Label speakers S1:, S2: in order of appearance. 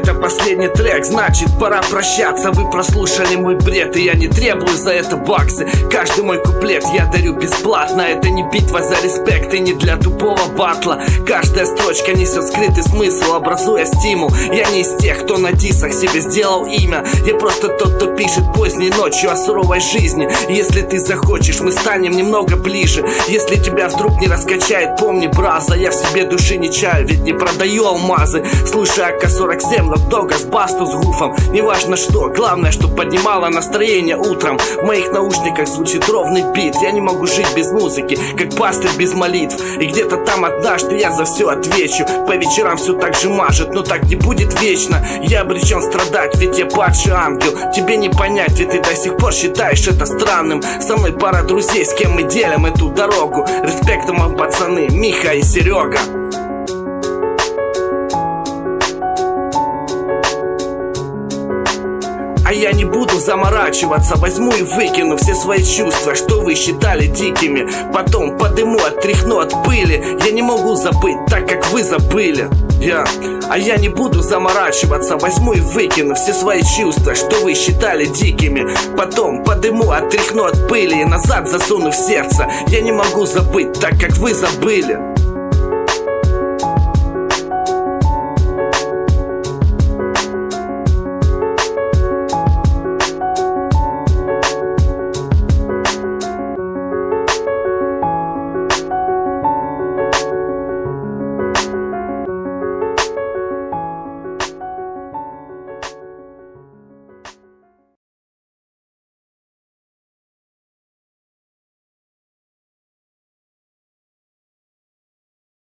S1: это последний трек, значит пора прощаться. Вы прослушали мой бред, и я не требую за это баксы. Каждый мой куплет я дарю бесплатно. Это не битва за респект и не для тупого батла. Каждая строчка несет скрытый смысл, образуя стимул. Я не из тех, кто на дисах себе сделал имя. Я просто тот, кто пишет поздней ночью о суровой жизни. Если ты захочешь, мы станем немного ближе. Если тебя вдруг не раскачает, помни, браза, я в себе души не чаю, ведь не продаю алмазы. Слушай АК-47, Локдога с Басту с Гуфом. Неважно что, главное, что поднимало настроение утром. В моих наушниках звучит ровный бит. Я не могу жить без музыки, как пастырь без молитв. И где-то там однажды я за все отвечу. По вечерам все так же мажет, но так не будет вечно. Я обречен страдать, ведь я падший ангел. Тебе не понять, ведь ты до сих пор считаешь это странным. Со мной пара друзей, с кем мы делим эту дорогу. Респектом вам, пацаны, Миха и Серега. А я не буду заморачиваться, возьму и выкину все свои чувства, что вы считали дикими. Потом подыму, оттряхну от пыли. Я не могу забыть так, как вы забыли. А я не буду заморачиваться, возьму и выкину все свои чувства, что вы считали дикими. Потом подыму, оттряхну от пыли и назад засуну в сердце. Я не могу забыть так, как вы забыли.